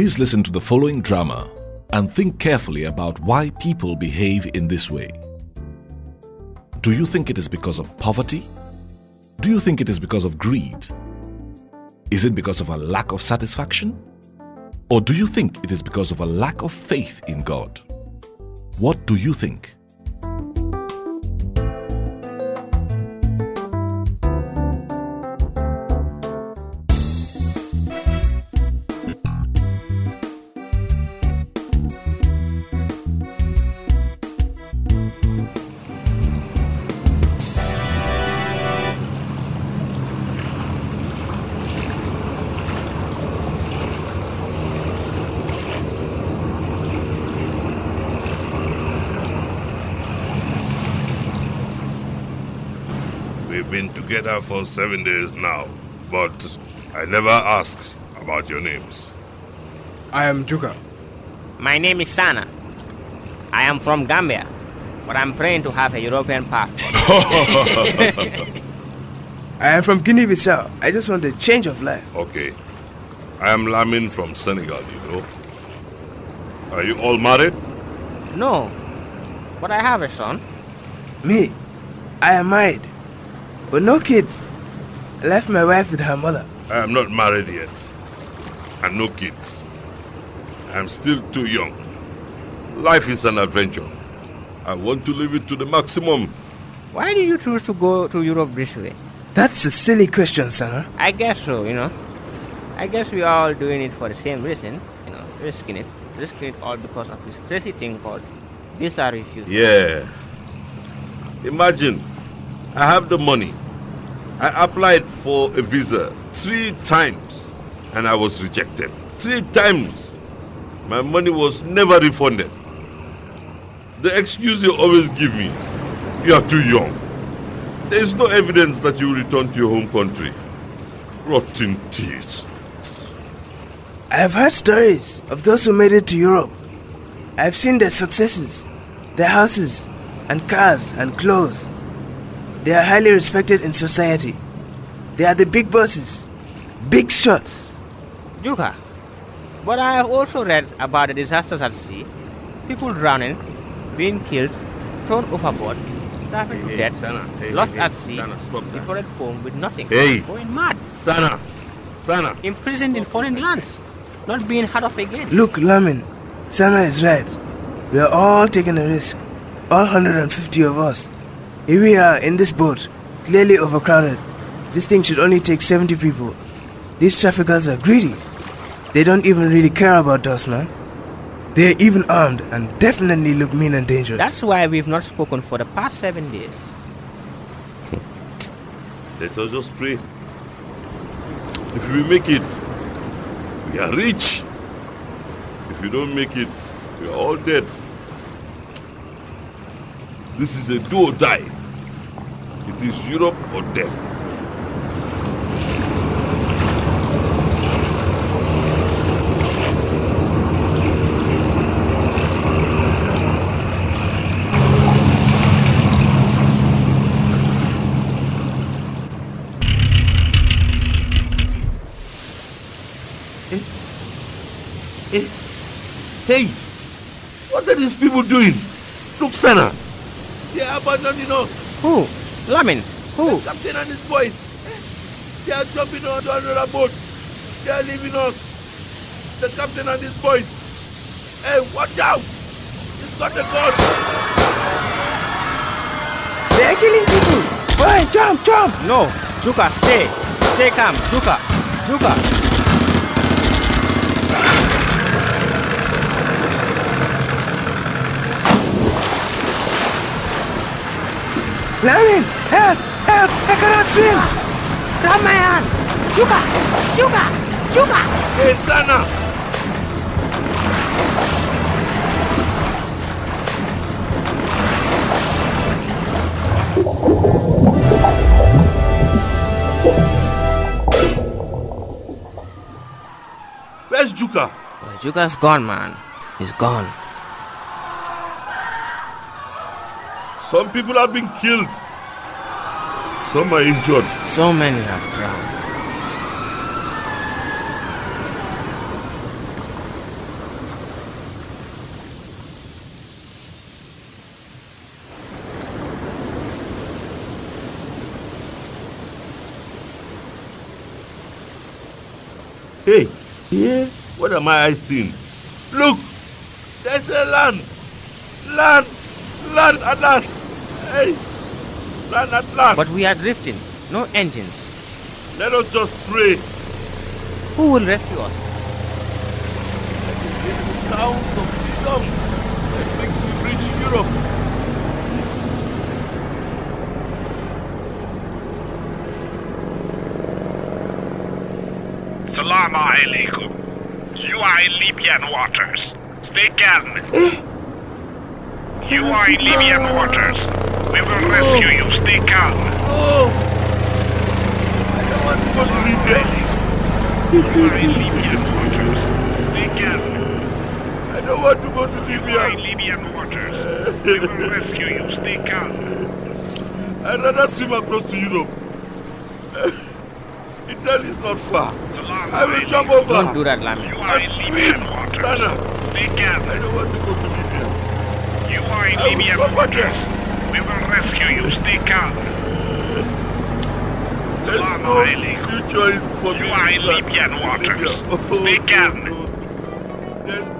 Please listen to the following drama and think carefully about why people behave in this way. Do you think it is because of poverty? Do you think it is because of greed? Is it because of a lack of satisfaction? Or do you think it is because of a lack of faith in God? What do you think? We've been together for 7 days now, but I never asked about your names. I am Juga. My name is Sana. I am from Gambia, but I'm praying to have a European passport. I am from Guinea-Bissau. I just want a change of life. Okay. I am Lamin from Senegal, you know. Are you all married? No, but I have a son. Me, I am married, but no kids. I left my wife with her mother. I am not married yet, and no kids. I am still too young. Life is an adventure. I want to live it to the maximum. Why did you choose to go to Europe this way? That's a silly question, Sana. I guess so, I guess we are all doing it for the same reason, risking it. Risking it all because of this crazy thing called visa refusal. Yeah. Imagine, I have the money. I applied for a visa 3 times and I was rejected. 3 times. My money was never refunded. The excuse you always give me, you are too young. There is no evidence that you will return to your home country. Rotten teeth. I have heard stories of those who made it to Europe. I have seen their successes, their houses and cars and clothes. They are highly respected in society. They are the big bosses, big shots. Juga, but I have also read about the disasters at sea. People drowning, being killed, thrown overboard, traffic to death, lost at sea, deported home with nothing, going mad. Sana. Imprisoned in foreign lands, not being heard of again. Look, Lamin, Sana is right. We are all taking a risk. All 150 of us. Here we are in this boat, clearly overcrowded. This thing should only take 70 people. These traffickers are greedy. They don't even really care about us, man. They are even armed and definitely look mean and dangerous. That's why we've not spoken for the past 7 days. Let us just pray. If we make it, we are rich. If we don't make it, we are all dead. This is a do or die. It is Europe or death. Hey, what are these people doing? Look, Sana. They are abandoning us. Who? Lamin? Who? The captain and his boys. They are jumping onto another boat. They are leaving us. The captain and his boys. Hey, watch out! He's got a gun. They are killing people. Boy, jump! No, Juga, stay. Stay calm, Juga. Lamin, help! I cannot swim! Grab my hand! Juga! Hey, Sana! Where's Juga? Well, Juga's gone, man. He's gone. Some people have been killed. Some are injured. So many have drowned. Hey, yeah, what am I seeing? Look, there's a land. Land at last. Hey, land at last. But we are drifting, no engines. Let us just pray. Who will rescue us? The sounds of freedom. I think we've reached Europe. Assalamu alaikum. You are in Libyan waters. Stay calm. You are in Libyan waters. We will rescue you. Stay calm. Oh! I don't want to go to Libya. You are in Libyan waters. Stay calm. I don't want to go to You are in Libya. Libyan waters. We will rescue you. Stay calm. I'd rather swim across to Europe. Italy is not far. I will jump over. Don't do that, Lami. You are And in swim, Libyan waters. Sana. Stay calm. I don't want to go to Libya. You are in I will Libyan suffer waters. there. We will rescue you. Stay calm. There's Assalamu no alaikum. future for me. You are in sir. Libyan waters. Libya. Stay calm. No. There's